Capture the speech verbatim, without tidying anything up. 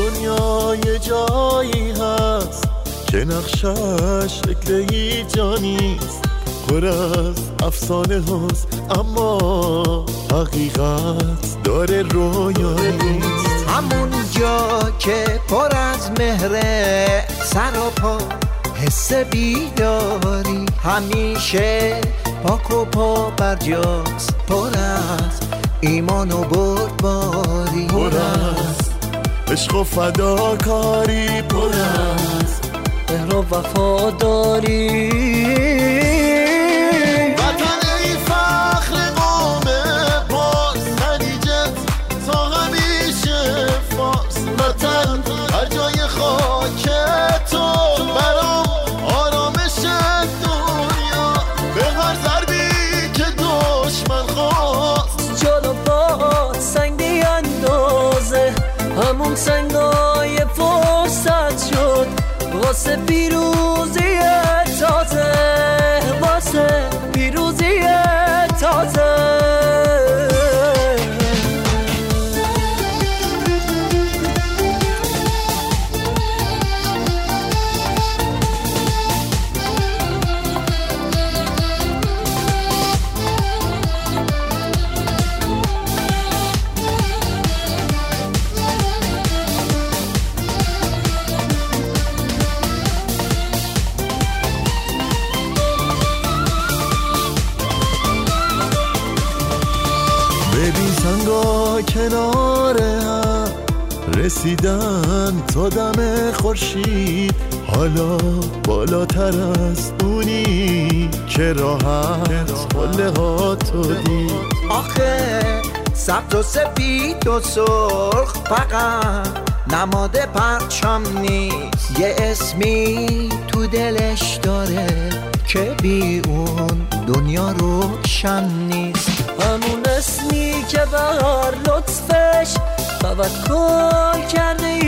دنیا یه جایی هست که نقشش شکل ایجانیست، پر از افسانه هست اما حقیقت داره رویانیست. همون جا که پر از مهره سر و پا حس بیداری، همیشه پاک و پا برجاست، پر از ایمان و بردباری، پر از عشق و فداکاری، پر از مهر و وفاداری. وطن ای فخر قوم پارس، خلیجت تا همیشه فارس. وطن هر جای خاک تو برام آرامش دنیا، به هر ضربی که دشمن خواست جلو با سنگ بیندازه، همون سنگای فرصت شد واسه پیروزی تازه، واسه پیروزی تازه. ببین سنگا کنار هم رسیدن تا دم خورشید، حالا بالاتر از اونی که راحت قله ها تو دید. آخه سبز و سفید و سرخ فقط نماد پرچم نیست، یه اسمی تو دلش داره که بی اون دنیا روشن نیست. همون اسمی که بر لطفش توکل کرده